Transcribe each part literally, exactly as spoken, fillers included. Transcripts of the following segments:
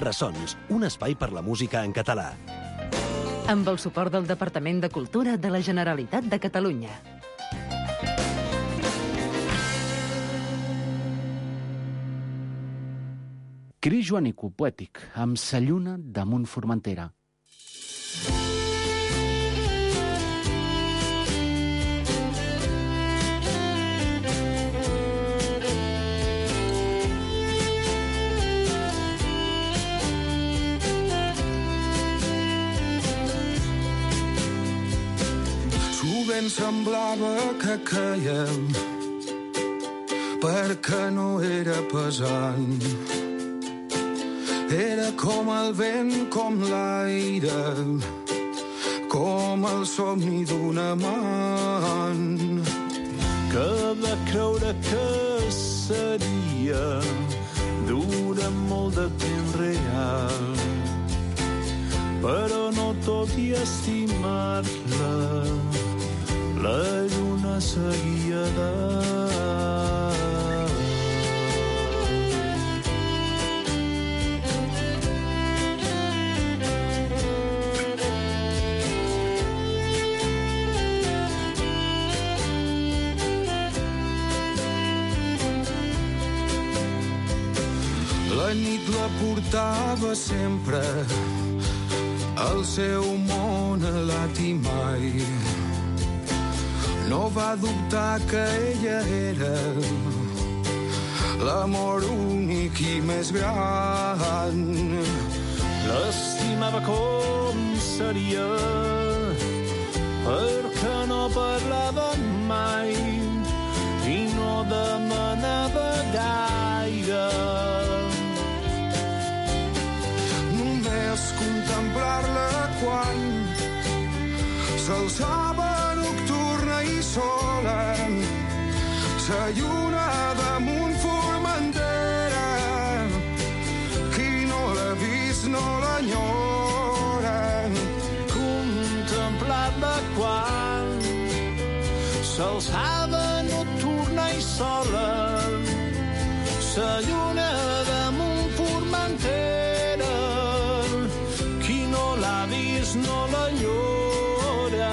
Ressons, un espai per la música en català. Amb el suport del Departament de Cultura de la Generalitat de Catalunya. Cri joanico poètic, amb sa lluna damunt Formentera. Sovint semblava que caiem perquè no era pesant. Era com el vent, com l'aire, com el somni d'un amant. Que va creure que seria durant molt de temps real, però no tot i estimar-la, la lluna seguia dalt. La nit la portava sempre al seu món alat i mai no va dubtar que ella era l'amor únic i més gran. L'estimava com seria, perquè no parlava mai i no demanava gaire. Contemplar-la quan s'alçava nocturna i sola, sa lluna damunt Formentera. Qui no l'ha vist no l'enyora. Contemplar-la quan s'alçava nocturna i sola, sa lluna damunt Formentera. No l'enyora.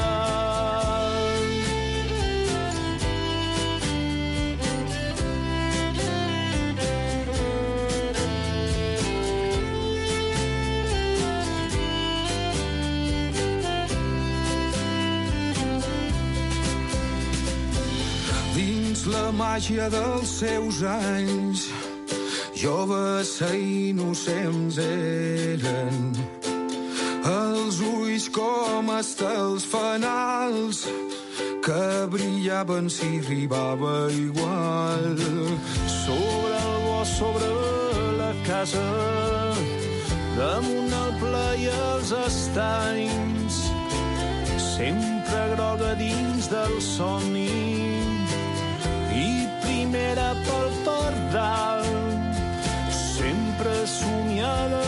Dins la màgia dels seus anys, joves i innocents eren, els ulls com estels fanals que brillaven si arribava igual. Sobre el bosc, sobre la casa, damunt el pla i els estanys, sempre groga dins del somni i primera pel pardal, sempre somiada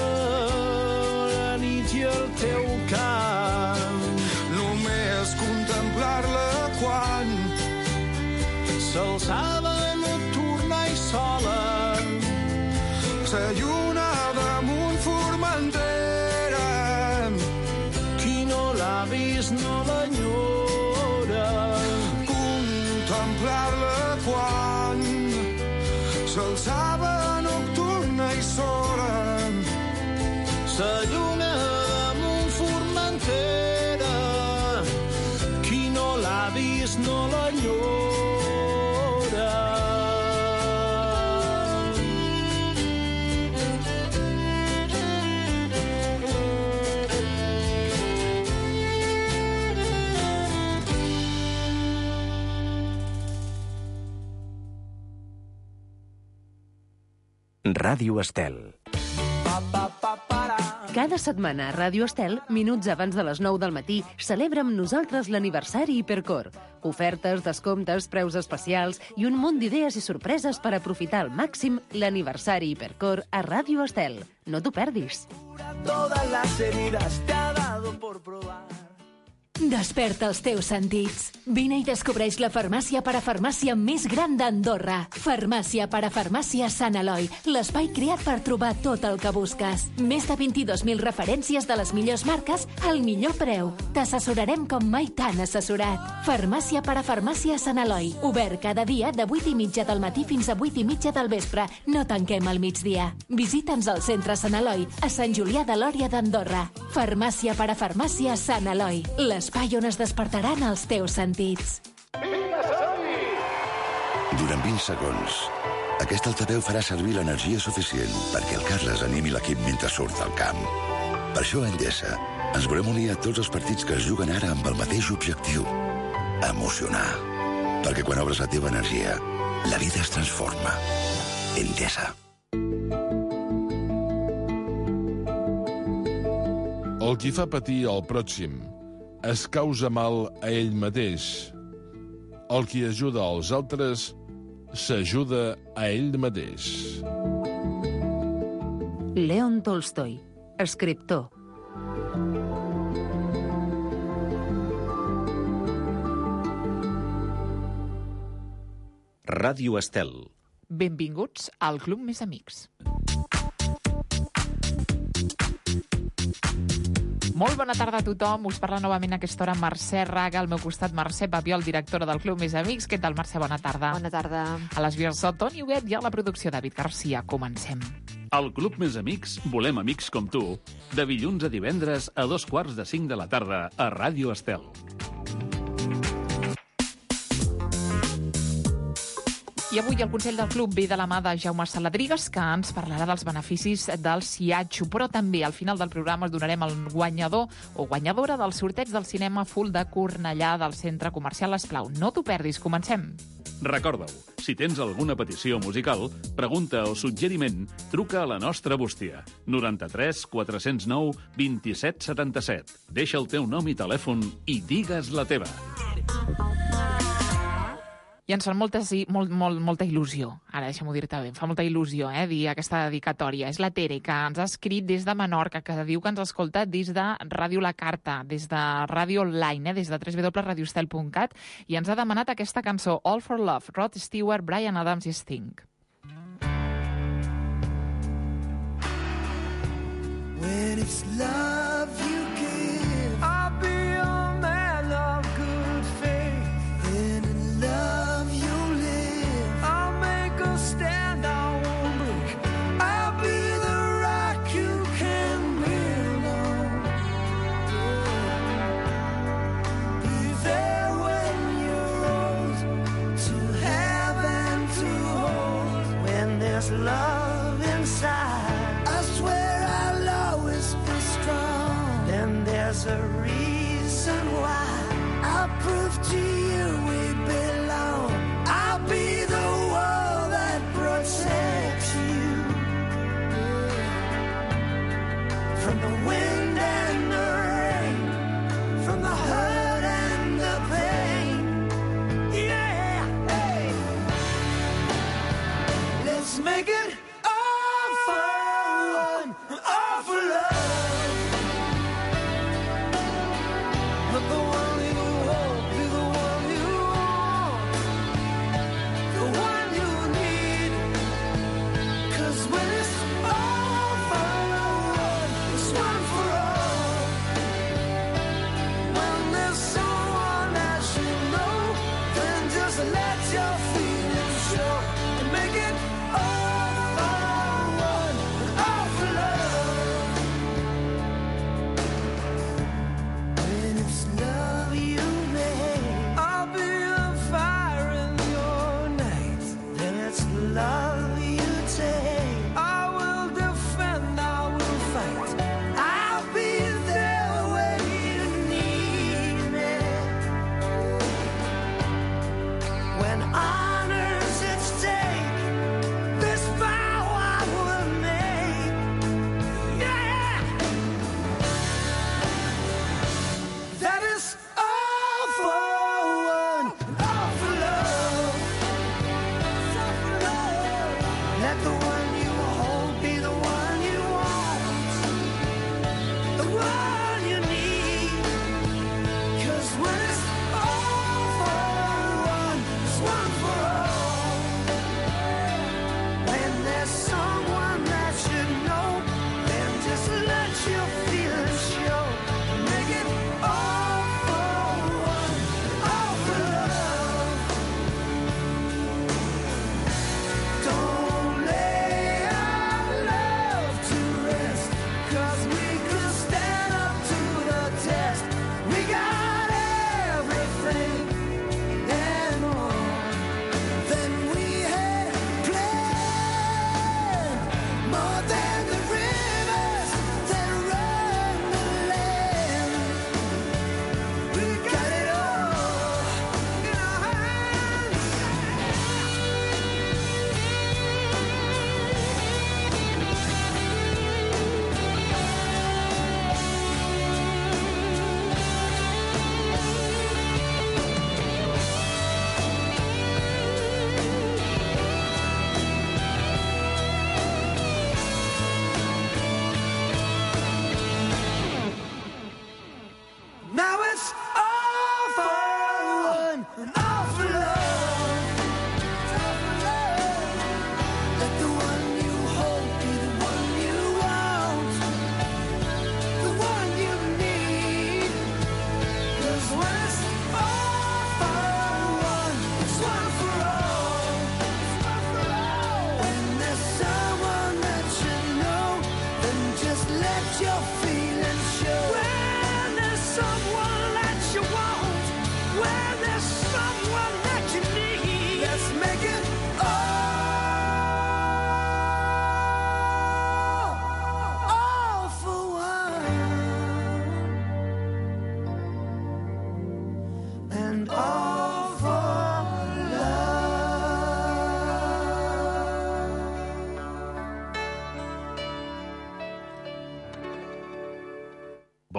i el teu cant. Només contemplar-la quan s'alçava nocturna i sola, sa lluna damunt Formentera. Qui no l'ha vist no l'enyora. Contemplar-la quan s'alçava nocturna i sola, sa lluna damunt Formentera. Qui no l'ha vist no l'enyora. Ràdio Estel. Cada setmana a Ràdio Estel, minuts abans de les nou del matí, celebra amb nosaltres l'aniversari Hipercor. Ofertes, descomptes, preus especials i un munt d'idees i sorpreses per aprofitar al màxim l'aniversari Hipercor a Ràdio Estel. No t'ho perdis. Todas las heridas te ha dado por probar. Desperta els teus sentits. Vine i descobreix la farmàcia parafarmàcia més gran d'Andorra. Farmàcia parafarmàcia Sant Eloi, l'espai creat per trobar tot el que busques. Més de vint-i-dos mil referències de les millors marques al millor preu. T'assessorarem com mai t'han assessorat. Farmàcia parafarmàcia Sant Eloi, obert cada dia de vuit i mitja del matí fins a vuit i mitja del vespre. No tanquem al migdia. Visita'ns al centre Sant Eloi, a Sant Julià de Lòria d'Andorra. Farmàcia parafarmàcia Sant Eloi, l'espai on es despertaran els teus sentits. Durant vint segons, aquest altaveu farà servir l'energia suficient perquè el Carles animi l'equip mentre surt al camp. Per això a Endesa ens volem unir a tots els partits que es juguen ara amb el mateix objectiu: emocionar. Perquè quan obres la teva energia, la vida es transforma. Endesa. El qui fa patir el pròxim es causa mal a ell mateix. El qui ajuda als altres s'ajuda a ell mateix. Leon Tolstoi, escriptor. Ràdio Estel. Benvinguts al Club Més Amics. Molt bona tarda a tothom. Us parla novament a aquesta hora Mercè Raga. Al meu costat, Mercè Papiol, directora del Club Més Amics. Què tal, Mercè? Bona tarda. Bona tarda. A les vies so, Toni Huguet, i a la producció, David Garcia. Comencem. Al Club Més Amics volem amics com tu. De dilluns a divendres a dos quarts de cinc de la tarda a Ràdio Estel. I avui el Consell del Club ve de la mà de Jaume Saladrigas, que ens parlarà dels beneficis del Siatxo, però també al final del programa us donarem el guanyador o guanyadora del sorteig del cinema full de Cornellà del Centre Comercial Esclau. No t'ho perdis, comencem. Recorda-ho, si tens alguna petició musical, pregunta o suggeriment, truca a la nostra bústia. noranta-tres quatre-cents nou vint-i-set setanta-set. Deixa el teu nom i telèfon i digues la teva. I ens fa molta, molt, molt, molta il·lusió, ara deixa'm-ho dir-te bé, em fa molta il·lusió eh, dir aquesta dedicatòria. És la Tere, que ens ha escrit des de Menorca, que diu que ens escolta des de Ràdio La Carta, des de Ràdio Online, eh, des de w w w punt radio estel punt cat, i ens ha demanat aquesta cançó, All for Love, Rod Stewart, Bryan Adams i Sting. When it's love you give, I'll be a man of good faith. And in love you live, I'll make a stand I won't break. I'll be the rock you can build on. Be there when you're old, to have and to hold. When there's love inside, I swear I'll always be strong. Then there's a reason why I'll prove to you we belong. I'll be the wall that protects you from the wind and the rain, from the hurt and the pain. Yeah, hey. Let's make it all fun, all for love. But the one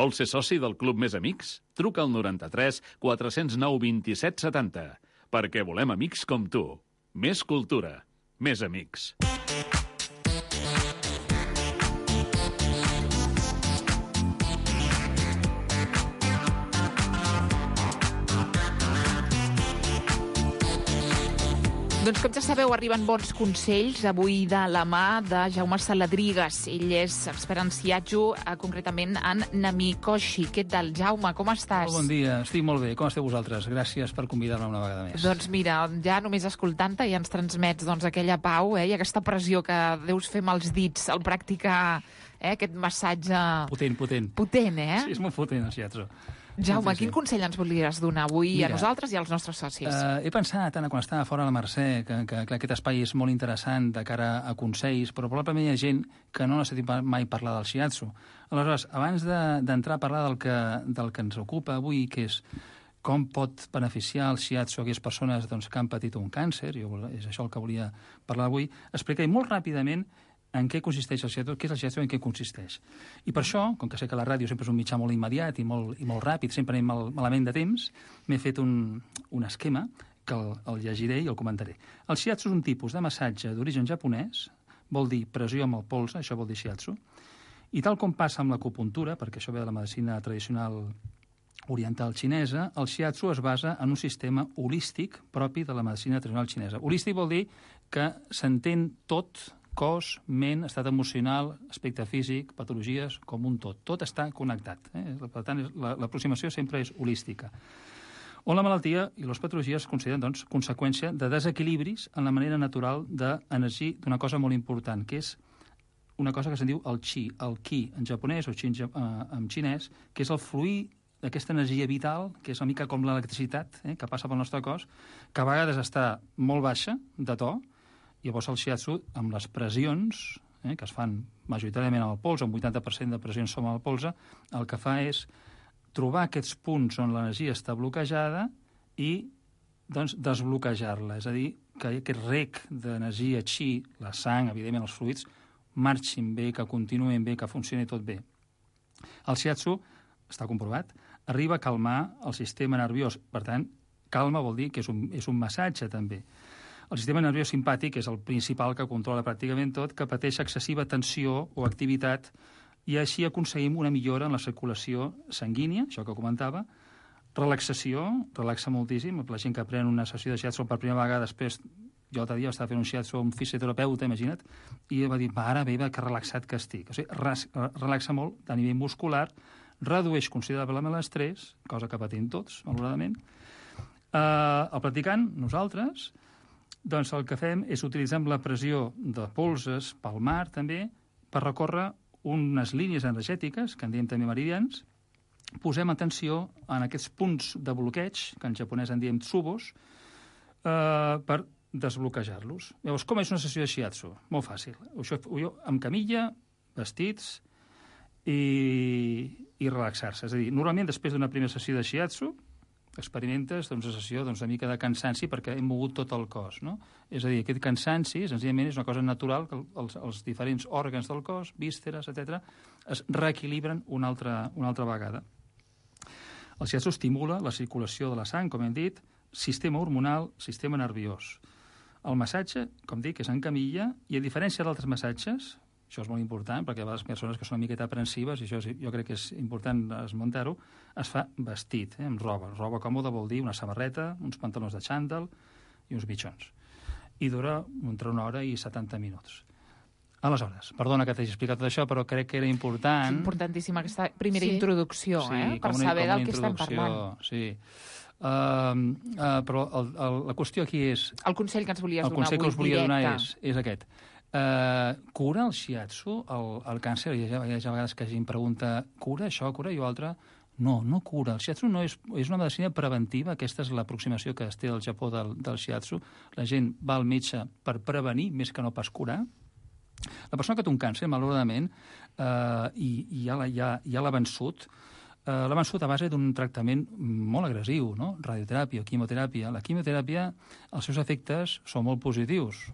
Vols ser soci del Club Més Amics? Truca al noranta-tres quatre cents nou vint-i-set setanta, perquè volem amics com tu. Més cultura, més amics. Doncs com ja sabeu, arriben bons consells avui de la mà de Jaume Saladrigas. Ell és expert en Shiatsu, concretament en Namikoshi. Què tal, Jaume? Com estàs? Molt bon dia, estic molt bé. Com esteu vosaltres? Gràcies per convidar-me una vegada més. Doncs mira, ja només escoltant-te ja ens transmets doncs, aquella pau eh, i aquesta pressió que deus fer amb els dits al practicar eh, aquest massatge... Potent, potent. Potent, eh? Sí, és molt potent, el Shiatsu. Jaume, sí, sí. quin consell ens voldries donar avui Mira, a nosaltres i als nostres socis? Uh, he pensat, Anna, quan estava fora a la Mercè, que, que, que aquest espai és molt interessant de cara a consells, però probablement hi ha gent que no necessita mai parlar del Shiatsu. Aleshores, abans d'entrar de, a parlar del que, del que ens ocupa avui, que és com pot beneficiar el Shiatsu a aquelles persones doncs, que han patit un càncer, jo, és això el que volia parlar avui, explicaré molt ràpidament en què consisteix el Shiatsu, què és el Shiatsu i en què consisteix. I per això, com que sé que la ràdio sempre és un mitjà molt immediat i molt, i molt ràpid, sempre anem mal, malament de temps, m'he fet un, un esquema que el, el llegiré i el comentaré. El Shiatsu és un tipus de massatge d'origen japonès, vol dir pressió amb el polze, això vol dir Shiatsu, i tal com passa amb l'acupuntura, perquè això ve de la medicina tradicional oriental xinesa, el Shiatsu es basa en un sistema holístic propi de la medicina tradicional xinesa. Holístic vol dir que s'entén tot, cos, ment, estat emocional, aspecte físic, patologies, com un tot. Tot està connectat. Eh? Per tant, l'aproximació sempre és holística. On la malaltia i les patologies es consideren, doncs, conseqüència de desequilibris en la manera natural d'energia d'una cosa molt important, que és una cosa que se'n diu el qi, el qi en japonès o qi en, eh, en xinès, que és el fluir d'aquesta energia vital, que és una mica com l'electricitat eh, que passa pel nostre cos, que a vegades està molt baixa de to. Llavors el Shiatsu, amb les pressions, eh, que es fan majoritàriament al polze, un vuitanta per cent de pressions són al polze, el que fa és trobar aquests punts on l'energia està bloquejada i doncs, desbloquejar-la. És a dir, que aquest rec d'energia chi, la sang, evidentment els fluids, marxin bé, que continuïn bé, que funcioni tot bé. El Shiatsu, està comprovat, arriba a calmar el sistema nerviós. Per tant, calma vol dir que és un, és un massatge també. El sistema nerviós simpàtic és el principal que controla pràcticament tot, que pateix excessiva tensió o activitat i així aconseguim una millora en la circulació sanguínia, això que comentava, relaxació, relaxa moltíssim, la gent que pren una sessió de Shiatsu per primera vegada després, jo l'altre dia estava fent un Shiatsu amb un fisioterapeuta, imagina't, i va dir, mare meva, que relaxat que estic. O sigui, relaxa molt a nivell muscular, redueix considerablement l'estrès, cosa que patim tots, malauradament. Uh, el practicant, nosaltres, doncs el que fem és utilitzar la pressió de polzes palmar també per recórrer unes línies energètiques, que en diem també meridians, posem atenció en aquests punts de bloqueig, que en japonès en diem tsubos, eh, per desbloquejar-los. Llavors, com és una sessió de Shiatsu? Molt fàcil. Això, jo, amb camilla, vestits i, i relaxar-se. És a dir, normalment després d'una primera sessió de Shiatsu, experimentes doncs, una sessió doncs, una mica de cansanci perquè hem mogut tot el cos. No? És a dir, aquest cansanci, senzillament, és una cosa natural que els, els diferents òrgans del cos, vísceres, etcètera, es reequilibren una altra, una altra vegada. El Shiatsu estimula la circulació de la sang, com hem dit, sistema hormonal, sistema nerviós. El massatge, com dic, és en camilla i a diferència d'altres massatges, això és molt important, perquè a vegades persones que són una miqueta aprensives, i això és, jo crec que és important esmentar-ho, es fa vestit, eh, amb roba. Roba còmoda vol dir una samarreta, uns pantalons de xandall i uns mitjons. I dura entre una hora i setanta minuts. Aleshores, perdona que t'hagi explicat tot això, però crec que era important... És importantíssima aquesta primera sí. introducció, sí, eh? Per una, saber del que estem parlant. Sí, uh, uh, però el, el, la qüestió aquí és... El consell que ens volies el donar avui, avui, que us volia directe. donar és, és aquest. Uh, cura el Shiatsu el, el càncer? Hi ha, hi ha vegades que gent pregunta, cura això, cura allò altre? No, no cura. El Shiatsu no és, és una medicina preventiva. Aquesta és l'aproximació que es té al Japó del, del Shiatsu. La gent va al metge per prevenir, més que no pas curar. La persona que té un càncer, malauradament, uh, i, i ja l'ha ja, ja vençut, uh, l'ha vençut a base d'un tractament molt agressiu, no? Radioteràpia, quimioteràpia. La quimioteràpia, els seus efectes són molt positius.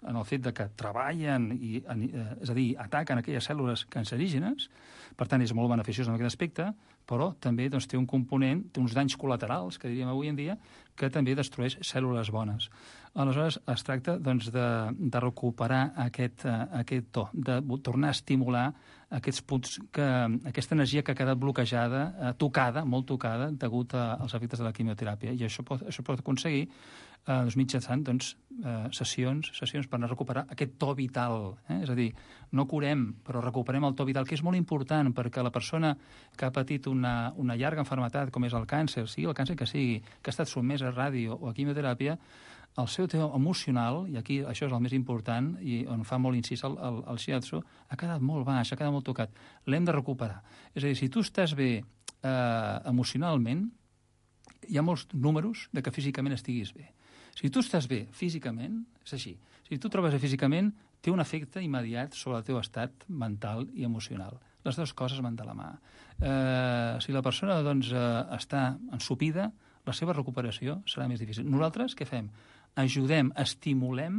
en el fet de que treballen, i, és a dir, ataquen aquelles cèl·lules cancerígenes, per tant és molt beneficiós en aquest aspecte, però també doncs, té un component, té uns danys col·laterals, que diríem avui en dia, que també destrueix cèl·lules bones. Aleshores, es tracta doncs, de, de recuperar aquest, uh, aquest to, de tornar a estimular aquests punts, que, aquesta energia que ha quedat bloquejada, uh, tocada, molt tocada, degut a, als efectes de la quimioteràpia. I això pot, això pot aconseguir uh, doncs, mitjançant doncs, uh, sessions, sessions per anar a recuperar aquest to vital. Eh? És a dir, no curem, però recuperem el to vital, que és molt important perquè la persona que ha patit una, una llarga malaltia, com és el càncer, sigui el càncer que sigui, que ha estat sotmès a ràdio o a quimioteràpia, el seu tema emocional, i aquí això és el més important, i on fa molt incís el, el, el shiatsu, ha quedat molt baix, ha quedat molt tocat. L'hem de recuperar. És a dir, si tu estàs bé eh, emocionalment, hi ha molts números de que físicament estiguis bé. Si tu estàs bé físicament, és així. Si tu trobes bé físicament, té un efecte immediat sobre el teu estat mental i emocional. Les dues coses van de la mà. Eh, si la persona doncs, eh, està ensopida, la seva recuperació serà més difícil. Nosaltres què fem? Ajudem, estimulem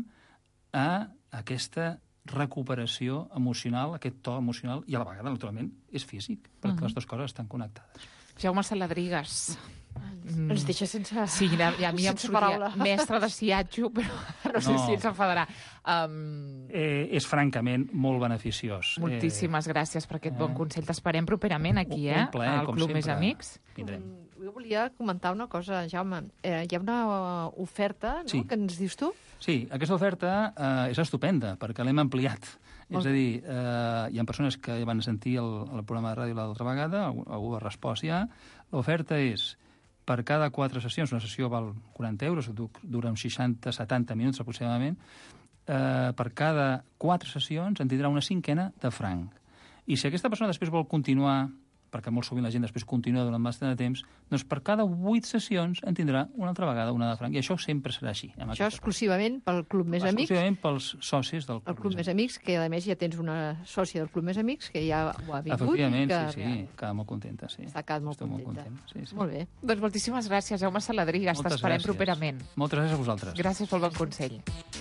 a aquesta recuperació emocional, aquest to emocional, i a la vegada, naturalment, és físic, perquè uh-huh. les dues coses estan connectades. Jaume Saladrigas. Mm. Ens deixa sense Sí, a, a mi em sortia mestre de siatxo, però no sé no. si ens enfadarà. Um... Eh, és francament molt beneficiós. Moltíssimes eh... gràcies per aquest bon consell. T'esperem properament aquí, eh? Un plaer, al com Club sempre. Més Amics. Vindrem. Jo volia comentar una cosa, Jaume. Eh, hi ha una oferta, no?, sí. que ens dius tu? Sí, aquesta oferta eh, és estupenda, perquè l'hem ampliat. Okay. És a dir, eh, hi ha persones que van sentir el, el programa de ràdio l'altra vegada, algú, algú ha respost ja. L'oferta és, per cada quatre sessions, una sessió val quaranta euros, dura uns seixanta setanta minuts aproximadament, eh, per cada quatre sessions en tindrà una cinquena de franc. I si aquesta persona després vol continuar, perquè molt sovint la gent després continua durant bastant de temps, doncs per cada vuit sessions en tindrà una altra vegada una de franc. I això sempre serà així. Això exclusivament pel Club Més Amics? Exclusivament pels socis del Club, el Club Més Amics, que a més ja tens una sòcia del Club Més Amics, que ja ho ha vingut. Efectivament, que, sí, sí, queda molt contenta. Sí. Està quedat molt Estic contenta. Molt, content. sí, sí. Molt bé. Doncs moltíssimes gràcies, Jaume Saladrigas. T'esperem properament. Moltes gràcies a vosaltres. Gràcies pel bon consell.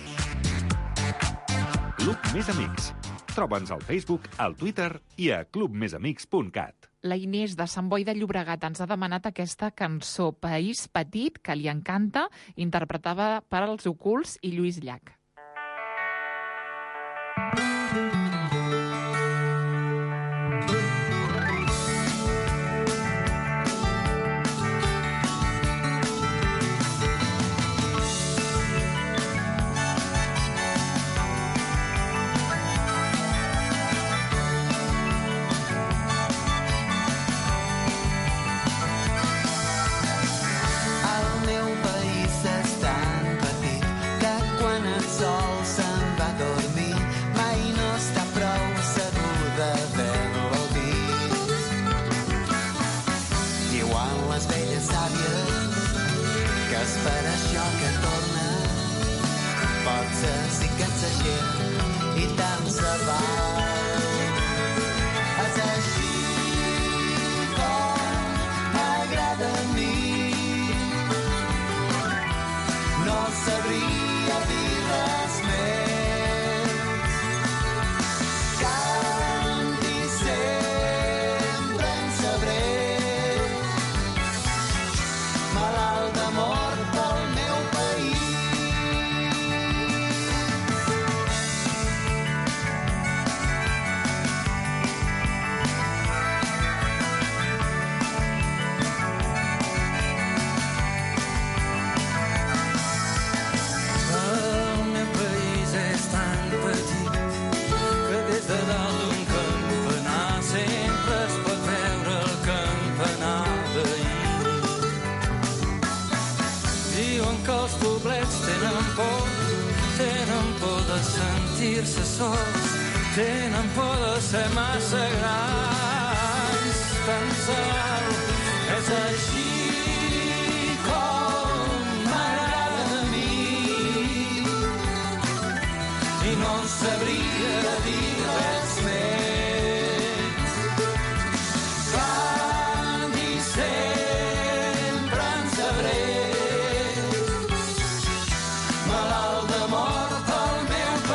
Club Més Amics. Troba'ns al Facebook, al Twitter i a club més amics punt cat. La Inés de Sant Boi de Llobregat ens ha demanat aquesta cançó País Petit, que li encanta, interpretada per els Ocults i Lluís Llach. sentir-se sols, tenen por de ser massa grans. Pensar és així com m'agrada a mi i no sabria dir res més. Quan i sempre en sabré, malalt de mort pel meu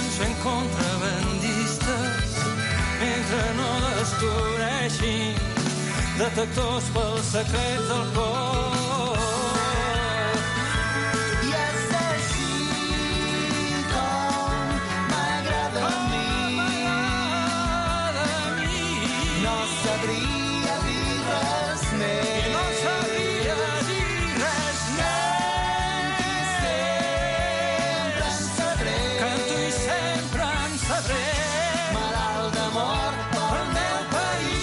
sent contrabandistes mentre no descobreixin detectors pels secrets del cor. I és així com m'agrada a mi. No sabria dir res més. I no sabria dir res més. Sempre en sabré. Canto i sempre en sabré. Malalt d'amor pel meu país.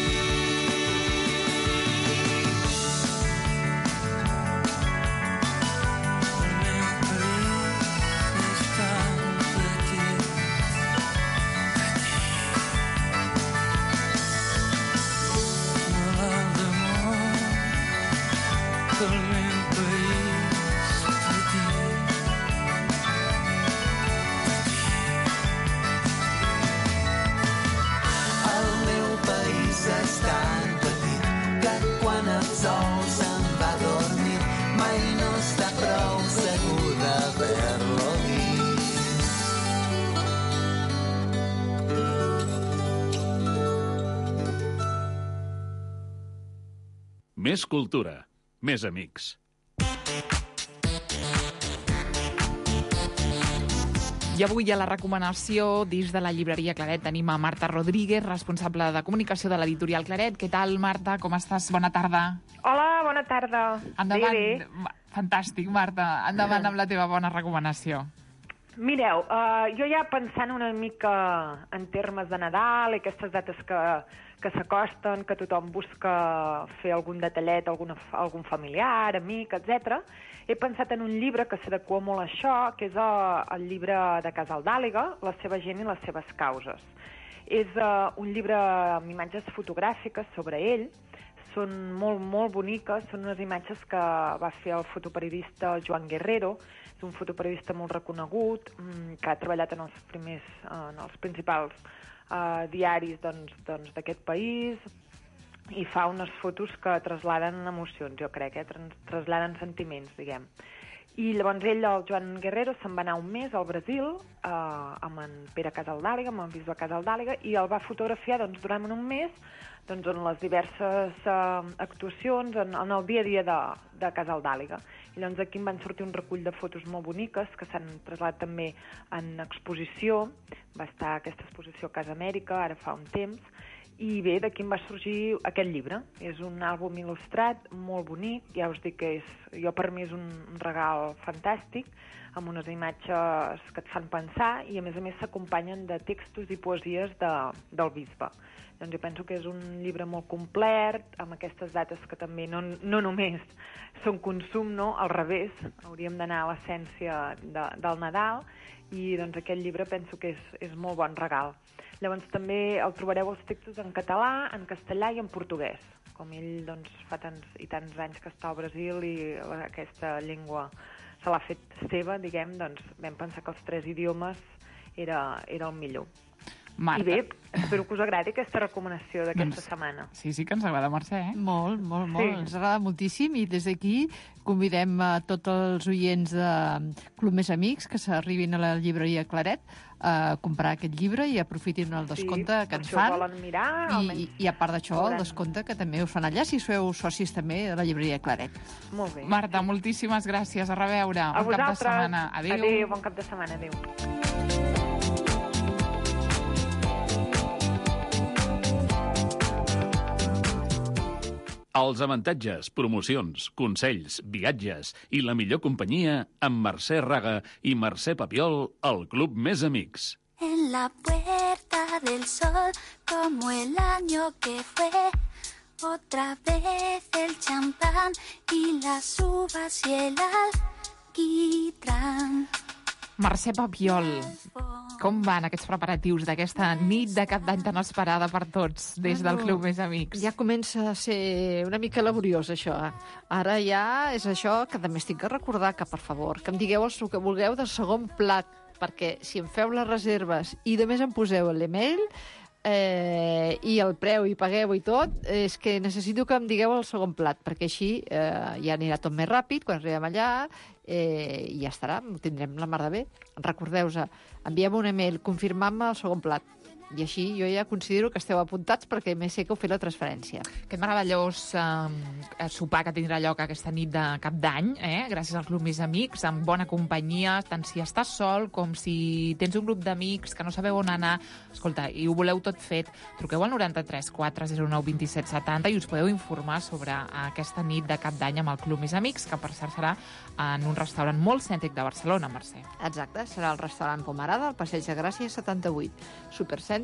Del meu país petit. El meu país és tan petit que quan el sol se'n va a dormir mai no està prou segur d'haver-lo vist. Més cultura. Més amics. I avui a la recomanació dins de la llibreria Claret tenim a Marta Rodríguez, responsable de comunicació de l'editorial Claret. Què tal, Marta? Com estàs? Bona tarda. Hola, bona tarda. Endavant. Bé, bé. Fantàstic, Marta. Endavant amb la teva bona recomanació. Mireu, uh, jo ja pensant una mica en termes de Nadal i aquestes dates que, que s'acosten, que tothom busca fer algun detallet, alguna, algun familiar, amic, etcètera, he pensat en un llibre que s'adequa molt a això, que és uh, el llibre de Casaldàliga, La seva gent i les seves causes. És uh, un llibre amb imatges fotogràfiques sobre ell, són molt, molt boniques, són unes imatges que va fer el fotoperiodista Joan Guerrero, és un fotoperiodista molt reconegut, que ha treballat en els primers, en els principals uh, diaris doncs, doncs, d'aquest país, i fa unes fotos que trasladen emocions, jo crec, eh? trasladen sentiments, diguem. I llavors ell, el Joan Guerrero, se'n va anar un mes al Brasil eh, amb en Pere Casaldàliga, amb en bisbe Casaldàliga, i el va fotografiar doncs, durant un mes doncs, en les diverses eh, actuacions, en, en el dia a dia de, de Casaldàliga. I llavors aquí em van sortir un recull de fotos molt boniques que s'han traslladat també en exposició. Va estar aquesta exposició a Casa Amèrica, ara fa un temps, i bé, d'aquí em va sorgir aquest llibre. És un àlbum il·lustrat, molt bonic, ja us dic que és, jo per mi és un regal fantàstic, amb unes imatges que et fan pensar i a més a més s'acompanyen de textos i poesies de, del bisbe. Doncs jo penso que és un llibre molt complet, amb aquestes dates que també no, no només són consum, no? Al revés, hauríem d'anar a l'essència de, del Nadal, i doncs aquest llibre penso que és, és molt bon regal. Llavors també el trobareu els textos en català, en castellà i en portuguès. Com ell doncs, fa tants i tants anys que està al Brasil i aquesta llengua se l'ha fet seva, diguem, doncs vam pensar que els tres idiomes era, era el millor. Marta. I bé, espero que us agradi aquesta recomanació d'aquesta doncs, setmana. Sí, sí que ens agrada, Mercè. Eh? Molt, molt, molt. Sí. Ens agrada moltíssim i des d'aquí convidem a tots els oients de Club Més Amics que s'arribin a la llibreria Claret a comprar aquest llibre i aprofitin el descompte sí, que ens fan. fan. Volen mirar, I, I a part d'això, el descompte que també us fan allà si sou socis també de la llibreria Claret. Molt bé. Marta, moltíssimes gràcies. A reveure. A bon cap de setmana. Adéu. Adéu, bon cap de setmana. Adéu. Els avantatges, promocions, consells, viatges i la millor companyia amb Mercè Raga i Mercè Papiol al Club Més Amics. En la puerta del sol, como el año que fue, otra vez el champán y las uvas y el alquitrán. Mercè Papiol, com van aquests preparatius d'aquesta nit de cap d'any tan esperada per tots des del Club Més Amics? Ja comença a ser una mica laboriós, això. Ara ja és això que també estic a recordar que, per favor, que em digueu el que vulgueu de segon plat, perquè si em feu les reserves i de més em poseu l'email eh, i el preu i pagueu i tot, és que necessito que em digueu el segon plat, perquè així eh, ja anirà tot més ràpid quan arribem allà eh, i ja estarà, ho tindrem la mar de bé. Recordeu-vos, enviem un email, confirmant-me el segon plat. I així jo ja considero que esteu apuntats perquè més sé que heu fet la transferència. Aquest meravellós eh, sopar que tindrà lloc aquesta nit de Cap d'Any, eh? gràcies al Club Més Amics, amb bona companyia, tant si estàs sol com si tens un grup d'amics que no sabeu on anar. Escolta, i ho voleu tot fet, truqueu al noranta-tres quatre zero nou vint set setanta i us podeu informar sobre aquesta nit de Cap d'Any amb el Club Més Amics, que per cert serà en un restaurant molt cèntric de Barcelona, Mercè. Exacte, serà el restaurant Pomarada, al Passeig de Gràcia setanta-vuit. Supercèntric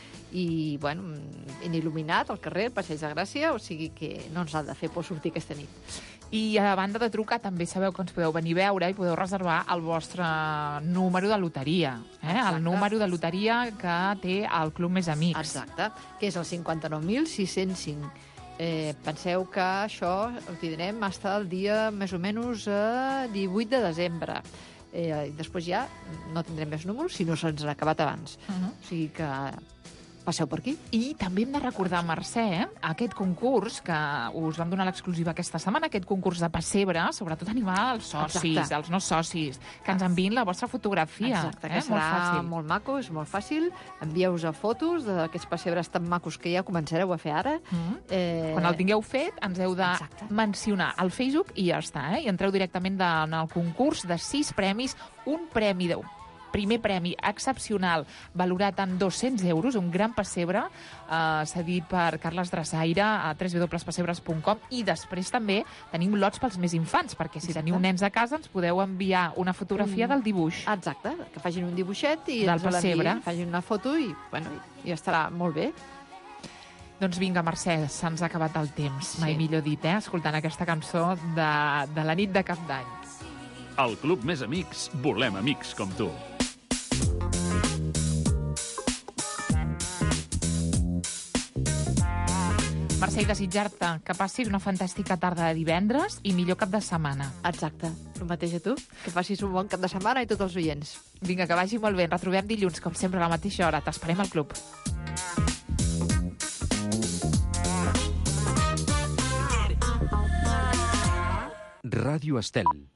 i, bueno, ben il·luminat al carrer, el Passeig de Gràcia, o sigui que no ens ha de fer por sortir aquesta nit. I a banda de trucar, també sabeu que ens podeu venir a veure i podeu reservar el vostre número de loteria, eh? el número de loteria que té el Club Més Amics. Exacte, que és el cinquanta-nou mil sis-cents cinc. Eh, penseu que això ho tindrem fins el dia més o menys eh, divuit de desembre. Eh, després ja no tindrem més números si no se'ns han acabat abans. Uh-huh. O sigui que passeu per aquí. I també hem de recordar, Mercè, eh, aquest concurs que us vam donar l'exclusiva aquesta setmana, aquest concurs de pessebre, sobretot animar els socis, Exacte. els no socis, que ens enviïn la vostra fotografia. Exacte, que eh? serà molt fàcil. molt maco, és molt fàcil. Envieu-vos a fotos d'aquests pessebres tan macos que ja començareu a fer ara. Mm. Eh... Quan el tingueu fet, ens heu de Exacte. mencionar al Facebook i ja està, eh? I entreu directament de, en el concurs de sis premis, un premi de primer premi excepcional valorat en dos-cents euros, un gran pessebre eh, cedit per Carles Drasaire a w w w punt pessebres punt com, i després també tenim lots pels més infants, perquè si Exacte. teniu nens a casa ens podeu enviar una fotografia Un- del dibuix. Exacte, que facin un dibuixet i Del ens l'enviïn, pessebre. facin una foto i, bueno, i estarà molt bé. Doncs vinga, Mercè, se'ns ha acabat el temps, mai Sí. millor dit, eh? Escoltant aquesta cançó de, de la nit de Cap d'Any. Al Club Més Amics volem amics com tu. Mercè, i desitjar-te que passis una fantàstica tarda de divendres i millor cap de setmana. Exacte, el mateix a tu. Que facis un bon cap de setmana i tots els oients. Vinga, que vagi molt bé. Ens retrobem dilluns, com sempre, a la mateixa hora. T'esperem al club. Ràdio Estel.